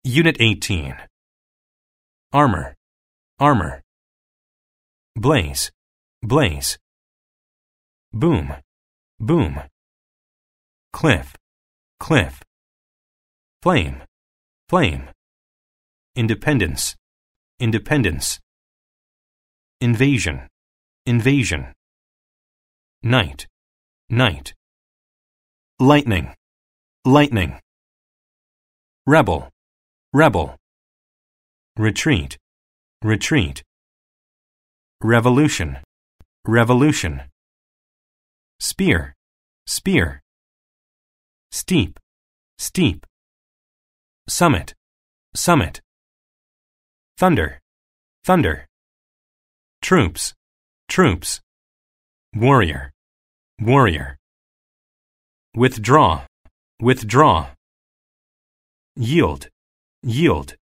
Unit 18. Armor, armor. Blaze, blaze. Boom, boom. Cliff, cliff. Flame, flame. Independence, independence. Invasion, invasion. Night, night. Lightning, lightning. Rebel, rebel. Retreat, retreat. Revolution, revolution. Spear, spear. Steep, steep. Summit, summit. Thunder, thunder. Troops, troops. Warrior, warrior. Withdraw, withdraw. Yield, yield.